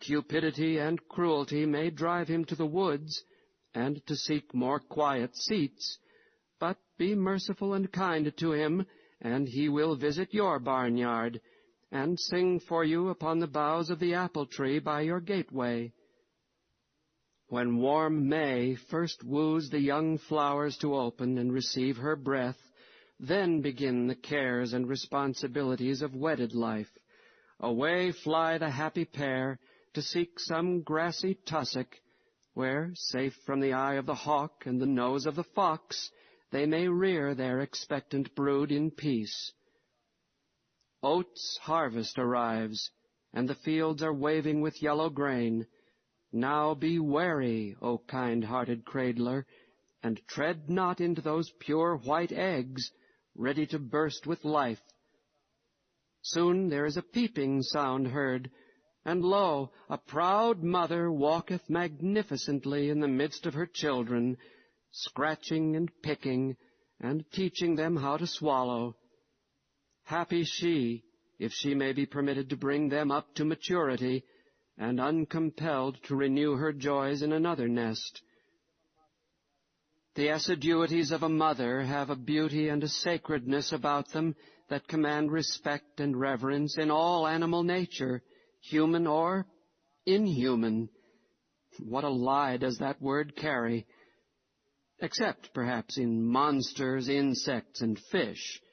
cupidity and cruelty may drive him to the woods, and to seek more quiet seats, but be merciful and kind to him, and he will visit your barnyard, and sing for you upon the boughs of the apple tree by your gateway. When warm May first woos the young flowers to open and receive her breath, then begin the cares and responsibilities of wedded life. Away fly the happy pair to seek some grassy tussock, where, safe from the eye of the hawk and the nose of the fox, they may rear their expectant brood in peace. Oats harvest arrives, and the fields are waving with yellow grain. Now be wary, O kind-hearted cradler, and tread not into those pure white eggs, ready to burst with life. Soon there is a peeping sound heard, and lo, a proud mother walketh magnificently in the midst of her children, scratching and picking, and teaching them how to swallow. Happy she, if she may be permitted to bring them up to maturity, and uncompelled to renew her joys in another nest. The assiduities of a mother have a beauty and a sacredness about them that command respect and reverence in all animal nature, human or inhuman. What a lie does that word carry! Except, perhaps, in monsters, insects, and fish.